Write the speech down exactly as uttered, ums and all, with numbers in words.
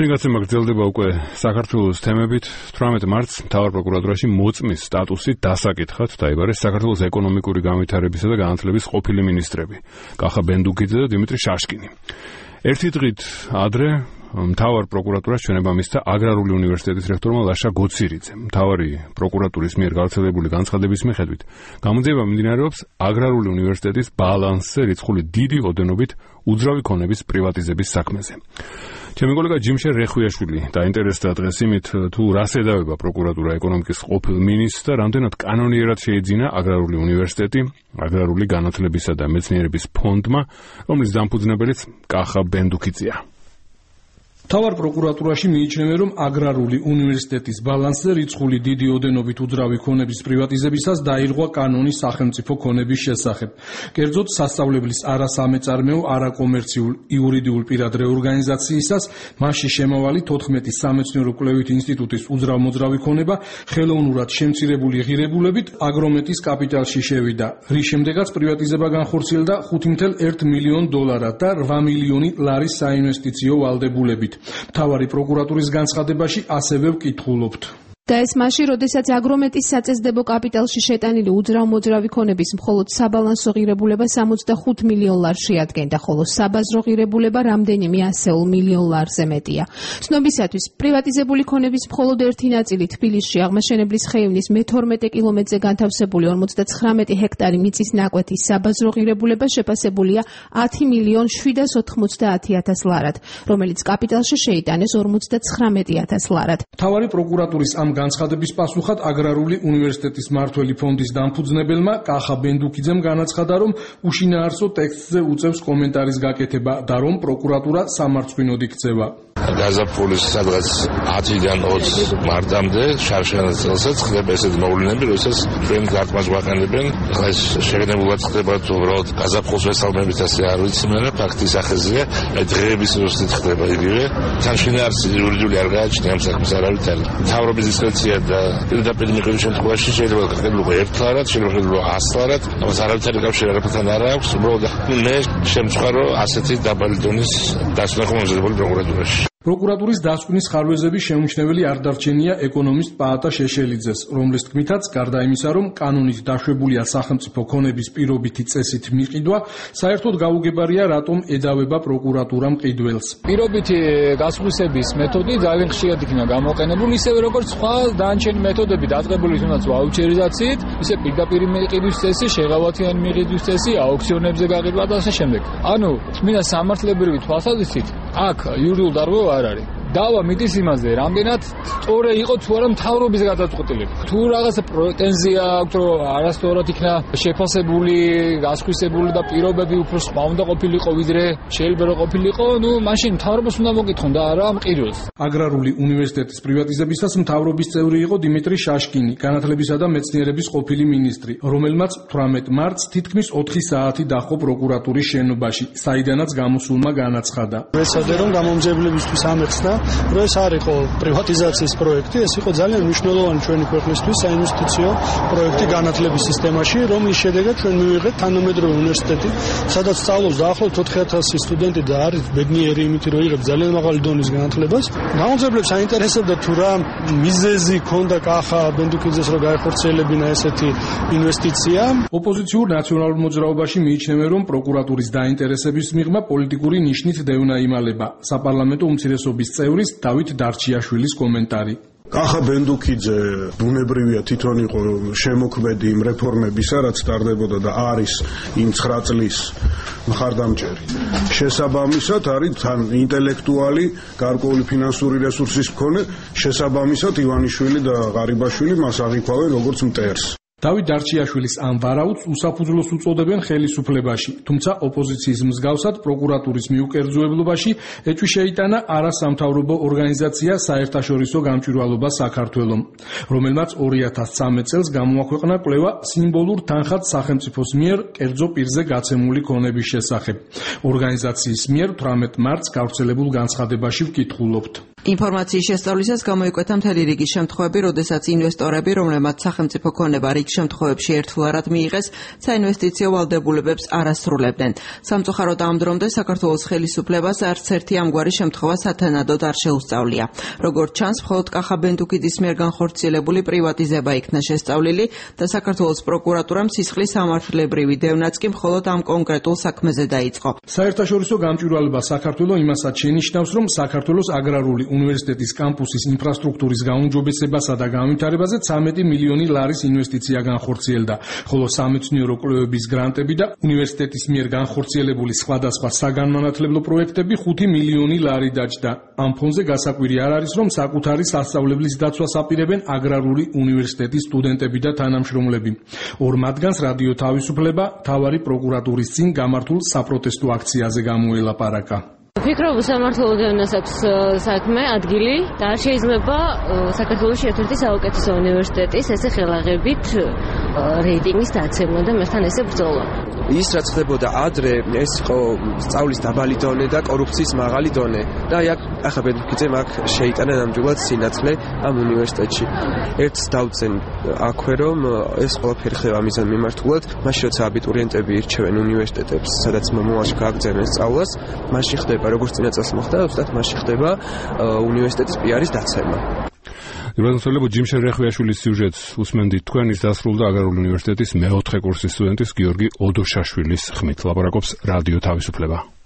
მიგაცემა გრძელდება უკვე საქართველოს თემებით. თვრამეტ მარტს მთავარ პროკურატურაში მოწმის სტატუსით დასაკითხად დაიბარეს საქართველოს ეკონომიკური განვითარებისა და განათლების ყოფილი მინისტრები კახა ბენდუქიძე და დიმიტრი შაშკინი. ერთი დღით ადრე მთავარ პროკურატურას ჩვენება მისცა აგრარული უნივერსიტეტის რექტორმა ლაშა გოცირიძემ. მთავარი პროკურატურის მიერ გავრცელებული განცხადების მიხედვით გამოძიება მიმდინარეობს აგრარული უნივერსიტეტის ბალანსზე რიცხული დიდი ოდენობით უძრავი ქონების პრივატიზების საქმეზე. ჩემი კოლეგა ჯიმშერ რეხვიაშვილი დაინტერესდა დღეს იმით, თუ რას ედავება პროკურატურა ეკონომიკის ყოფილ მინისტრს და რამდენად კანონიერად შეიძინა აგრარული უნივერსიტეტი აგრარული განათლებისა და მეცნიერების ფონდმა, რომლის დამფუძნებელიც კახა ბენდუქიძეა. მთავარ პროკურატურაში მიიჩნევენ, რომ აგრარული უნივერსიტეტის ბალანსზე რიცხული დიდი ოდენობით უძრავი ქონების პრივატიზებისას დაირღვა კანონი სახელმწიფო ქონების შესახებ. კერძოდ, სასწავლებლის არასამეწარმეო, არაკომერციულ იურიდიულ პირად რეორგანიზაციისას მასში შემავალი თოთხმეტი სამეცნიერო კვლევით ინსტიტუტის უძრავ-მოძრავი ქონება ხელოვნურად შემცირებული ღირებულებით აგრომეტის კაპიტალში შევიდა, რის შემდეგაც პრივატიზება განხორციელდა ხუთი целых ერთი მილიონ დოლარად და რვა მილიონი ლარის საინვესტიციო ვალდებულებით. მთავარი პროკურატურის განცხადებაში ასევე ვკითხულობთ. და ეს მაშინ, როდესაც აგრომეტის საწესდებო კაპიტალში შეტანილი უძრავ-მოძრავი ქონების მხოლოდ საბალანსო ღირებულება სამოცდახუთ მილიონ ლარს შეადგენდა, ხოლო საბაზრო ღირებულება რამდენიმე ასეულ მილიონ ლარზე მეტია. ცნობისათვის, პრივატიზებული ქონების მხოლოდ ერთი ნაწილი თბილისში აღმაშენებლის ხეივნის მეთორმეტე კილომეტრზე განთავსებული ორმოცდაცხრამეტი ჰექტარი მიწის ნაკვეთის საბაზრო ღირებულება შეფასებულია ათი მილიონ შვიდას ოთხმოცდაათი ათას ლარად, რომელიც კაპიტალში შეიტანეს ორმოცდაცხრამეტი ათას ლარად. მთავარი პროკურატურის ამ განცხადების პასუხად აგრარული უნივერსიტეტის მმართველი ფონდის დამფუძნებელმა კახა ბენდუქიძემ განაცხადა, რომ უშინაარსო ტექსტზე უწევს კომენტარის გაკეთება და რომ პროკურატურა სამარცხვინოდ იქცევა. გაზაფხულის სადღაც ათიდან ოცი მარტამდე შარშანა წელსაც ხდება ესეთი მოვლენები, როდესაც ჩვენ გარტმას გვაყენებენ. ახლა ეს შეგნებულად ხდება თუ უბრალოდ გაზაფხულს ვესალმებით, ასე არ ვიცი, მაგრამ ფაქტის ახეზია, აი დღეების როსით ხდება იგივე. თან შინაარსი იურიდიული არ გააჩნია ამ საქმეს არავით არ. მთავრობის დისკრეცია და პირდაპირ მიღების შემთხვევაში შეიძლება გაყიდულიყო ერთ ლარად, შეიძლება გაყიდულიყო ას ლარად, ამას არავითარი კავშირი არაფერთან არ აქვს. უბრალოდ მე შემწყარო ასეთი დაბალი დონის დასვენა ხომაზებული პროკურატურაში. პროკურატურის დასკვნის ხარვეზები შეუმჩნეველი არ დარჩენია ეკონომისტ პაატა შეშელიძეს, რომლის თქმითაც, გარდა იმისა, რომ კანონით დაშვებულია სახელმწიფო ქონების პირობითი წესით მიყიდვა, საერთოდ გაუგებარია, რატომ ედავება პროკურატურა მყიდველს. პირობითი გასხვისების მეთოდი ძალიან ხშირად იქნება გამოყენებული, ისევე როგორც სხვა დანარჩენი მეთოდები დაწყებული თუნდაც ვაუჩერიზაციით, ისე პირდაპირ მიყიდვის წესი, შეღავათიანი მიყიდვის წესი, აუქციონებზე გაყიდვა და ასე შემდეგ. ანუ, წმინდა სამართლებრივი თვალსაზრისით, აქ იურიდიულ დარღვევა არ არის. დავა მიდის იმაზე, რამდენად სწორი იყო თუ არა მთავრობის გადაწყვეტილება. თუ რაღაცა პრეტენზია აქვს, რომ არასწორად იქნა შეფასებული, გასხვისებული და პირობები უფრო სხვა უნდა ყოფილიყო, ვიდრე შეიძლება რომ ყოფილიყო, ნუ მაშინ მთავრობას უნდა მოკითხონ და არა მყიდველს. აგრარული უნივერსიტეტის პრივატიზებისას მთავრობის წევრი იყო დიმიტრი შაშკინი, განათლებისა და მეცნიერების ყოფილი მინისტრი, რომელმაც თვრამეტ მარტს თითქმის ოთხი საათი დაჰყო პროკურატურის შენობაში, საიდანაც გამოსულმა განაცხადა. ვეცადე რომ გამომძებლებისთვის ამეხსნა, რომ ეს არ იყო პრივატიზაციის პროექტი, ეს იყო ძალიან მნიშვნელოვანი ჩვენი ქვეყნისთვის საინვესტიციო პროექტი განათლების სისტემაში, რომლის შედეგად ჩვენ მივიღეთ თანამედროვე უნივერსიტეტი, სადაც სწავლობს დაახლოებით ოთხი ათასი სტუდენტი და არის ბედნიერი იმით, რომ იღებს ძალიან მაღალი დონის განათლებას. გამომძებლებს აინტერესებდა თუ რა მიზეზი ქონდა კახა ბენდუქიძეს, რომ გაეხორციელებინა ესეთი ინვესტიცია. ოპოზიციურ ნაციონალურ მოძრაობაში მიიჩნევენ, რომ პროკურატურის დაინტერესების მიღმა პოლიტიკური ნიშნით დევნა იმალება. საპარლამენტო უმცირესობის წევრის დავით დარჩიაშვილის კომენტარი. კახა ბენდუქიძე ბუნებრივია თვითონ იყო შემოქმედი იმ რეფორმებისა, რაც ტარდებოდა და არის იმ ცხრა წლის მხარდამჭერი. შესაბამისად არის თან ინტელექტუალი, გარკვეული ფინანსური რესურსის მქონე, შესაბამისად ივანიშვილი და ღარიბაშვილი მას აღიქვავენ როგორც მტერს. დავით დარჩიაშვილის ამ ვარაუდს უსაფუძვლოს უწოდებენ ხელისუფლებაში, თუმცა ოპოზიციის მსგავსად პროკურატურის მიუკერძოებლობაში ეჭვი შეიტანა არასამთავრობო ორგანიზაცია საერთაშორისო გამჭვირვალობა საქართველომ, რომელმაც ორი ათას ცხრამეტ წელს გამოაქვეყნა კვლევა სიმბოლურ თანხად სახელმწიფოს მიერ კერძო პირზე გაცემული ქონების შესახებ. ორგანიზაციის მიერ თვრამეტ მარტს გავრცელებულ განცხადებაში ვკითხულობთ. ინფორმაციის შესწავლისას გამოიკვეთა მთელი რიგი შემთხვევები, როდესაც ინვესტორები, რომლებმაც სახელმწიფო ქონება რიგ შემთხვევებში ერთგვარად მიიღეს, საინვესტიციო ვალდებულებებს არ ასრულებდნენ. სამწუხაროდ ამ დრომდე საქართველოს ხელისუფლებას არც ერთი ამგვარი შემთხვევა სათანადოდ არ შეუსწავლია. როგორც ჩანს, მხოლოდ კახა ბენდუქიძის მიერ განხორციელებული პრივატიზება იქნა შესწავლილი და საქართველოს პროკურატურამ სისხლის სამართლებრივი დევნაც კი მხოლოდ ამ კონკრეტულ საქმეზე დაიწყო. საერთაშორისო გამჭვირვალება საქართველოს იმასაც შენიშნავს, რომ საქართველოს აგრარული უნივერსიტეტის კამპუსის ინფრასტრუქტურის გაუმჯობესებასა და განვითარებაზე ცამეტი მილიონი ლარის ინვესტიცია განხორციელდა, ხოლო სამეცნიერო კვლევების გრანტები და უნივერსიტეტის მიერ განხორციელებული სხვადასხვა საგანმანათლებლო პროექტები ხუთი მილიონი ლარი დაჯდა. ამ ფონზე გასაკვირი არ არის, რომ საკუთარი სასწავლებლის დაცვას აპირებენ აგრარული უნივერსიტეტის სტუდენტები და თანამშრომლები. ორ მათგანს რადიო თავისუფლება მთავარი პროკურატურის წინ გამართულ საპროტესტო აქციაზე გამოელაპარაკა. ვფიქრობ, სამართლო დევნას აქვს საქმე, ადგილი და არ შეიძლება საქართველოს ერთ-ერთი საუკეთესო უნივერსიტეტის ესე ხელაღებით რეიტინგის დაცემა და მასთან ესე ბრძოლა. ის რაც ხდებოდა ადრე, ეს იყო სწავლის დაბალი დონე და კორუფციის მაღალი დონე და ახლა ბენდუქიძემ აქ შეიტანა ნამდვილად სინათლე ამ უნივერსიტეტში. ერთს დავწენ აქვე, რომ ეს ყველაფერი ხდება მიზან მიმართულად, მაშინ როცა აბიტურიენტები ირჩევენ უნივერსიტეტებს, სადაც მომავალში გააგრძელებენ სწავლას, მაშინ ხდება როგორც წინა წელს მოხდა, უბრალოდ მაშინ ხდება უნივერსიტეტის პიარის დაცემა. ირვანსოლებო ჯიმშე რეხვიაშვილის სიუჟეტს უსმენდით თქვენ, ის დასრულდა აგრარული უნივერსიტეტის მეოთხე კურსის სტუდენტის გიორგი ოდოშაშვილის ხმით. ლაპარაკობს რადიო თავისუფლება.